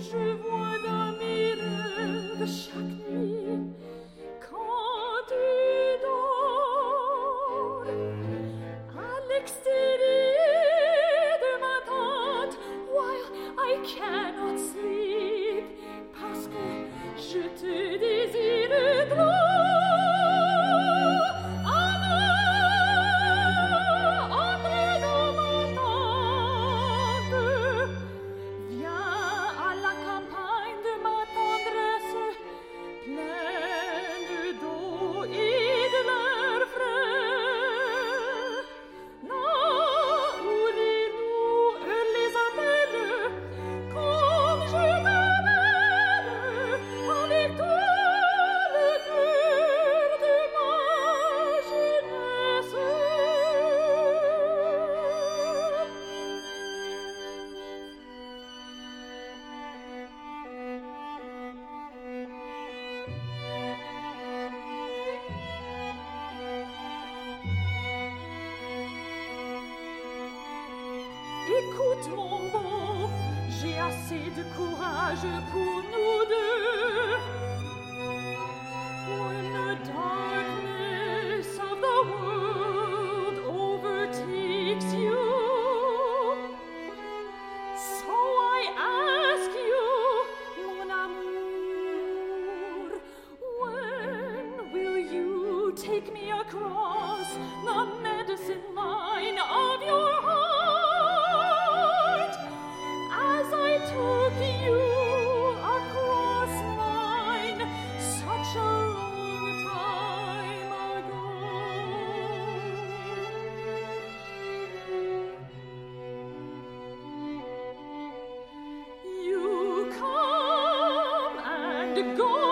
Je vois dans mes rêves chaque nuit quand tu dors à l'extérieur de ma tente while I cannot sleep parce que je te désire trop. Écoute mon beau, j'ai assez de courage pour nous deux. When the darkness of the world overtakes you, so I ask you, mon amour, when will you take me across the medicine line of your heart? As I took you across mine such a long time ago. You come and go.